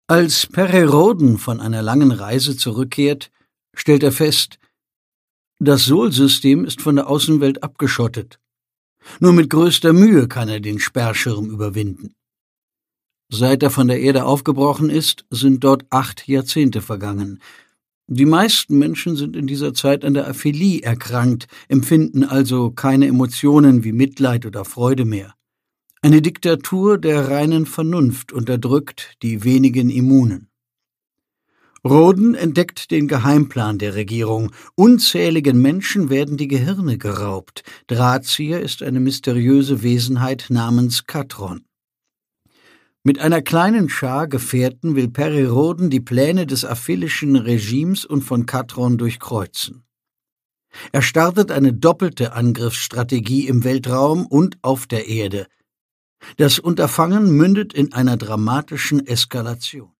Als Perry-Rhodan von einer langen Reise zurückkehrt, stellt er fest, das Sol-System ist von der Außenwelt abgeschottet. Nur mit größter Mühe kann er den Sperrschirm überwinden. Seit er von der Erde aufgebrochen ist, sind dort 8 Jahrzehnte vergangen. Die meisten Menschen sind in dieser Zeit an der Aphilie erkrankt, empfinden also keine Emotionen wie Mitleid oder Freude mehr. Eine Diktatur der reinen Vernunft unterdrückt die wenigen Immunen. Rhodan entdeckt den Geheimplan der Regierung. Unzähligen Menschen werden die Gehirne geraubt. Drahtzieher ist eine mysteriöse Wesenheit namens Katron. Mit einer kleinen Schar Gefährten will Perry-Rhodan die Pläne des aphilischen Regimes und von Katron durchkreuzen. Er startet eine doppelte Angriffsstrategie im Weltraum und auf der Erde. Das Unterfangen mündet in einer dramatischen Eskalation.